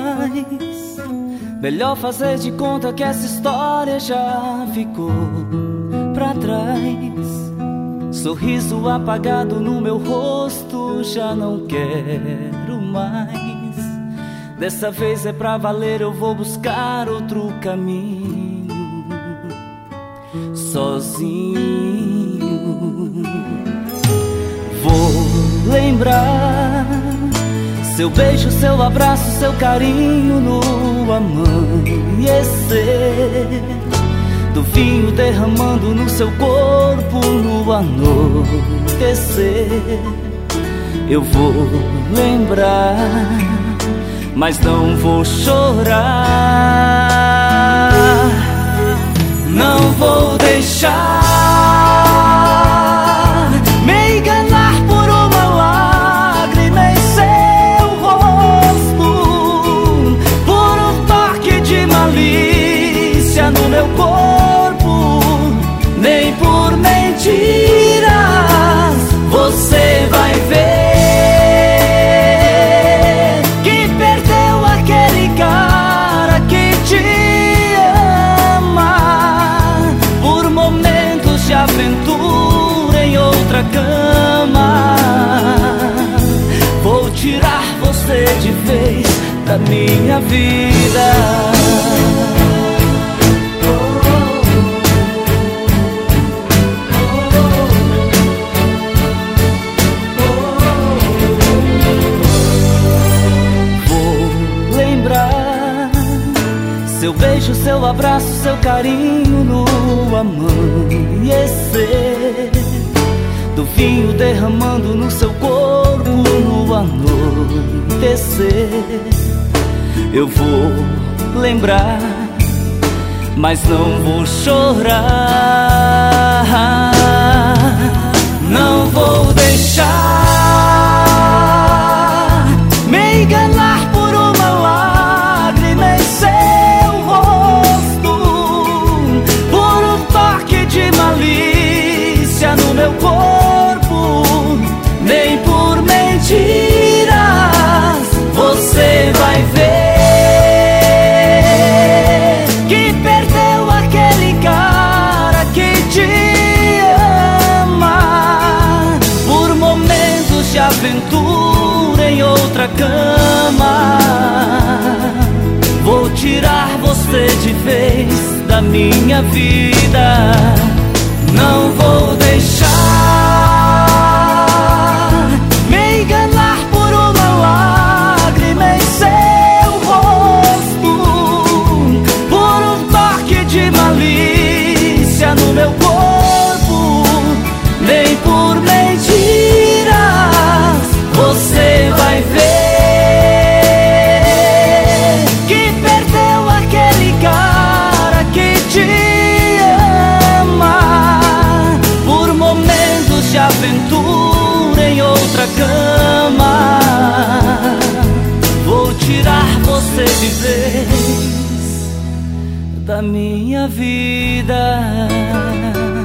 mais. Melhor fazer de conta que essa história já ficou pra trás. Sorriso apagado no meu rosto, já não quero mais. Dessa vez é pra valer, eu vou buscar outro caminho sozinho. Vou lembrar seu beijo, seu abraço, seu carinho no amanhecer, do vinho derramando no seu corpo no anoitecer. Eu vou lembrar, mas não vou chorar. Não vou deixar me enganar por uma lágrima em seu rosto, por um toque de malícia no meu corpo, nem por mentiras. Você vai ver que perdeu aquele cara que te ama, por momentos de aventura em outra cama. Vou tirar você de vez da minha vida. Seu beijo, seu abraço, seu carinho no amanhecer, do vinho derramando no seu corpo no anoitecer. Eu vou lembrar, mas não vou chorar. Não vou deixar me enganar por uma lágrima em seu malícia no meu corpo, nem por mentiras. Você vai ver que perdeu aquele cara que te ama, por momentos de aventura em outra cama. Vou tirar você de vez da minha vida. Não vou deixar me enganar por uma lágrima em seu rosto, por um toque de malícia no meu corpo, nem por mentiras. Você vai ver que perdeu aquele cara que te aventura em outra cama. Vou tirar você de vez da minha vida.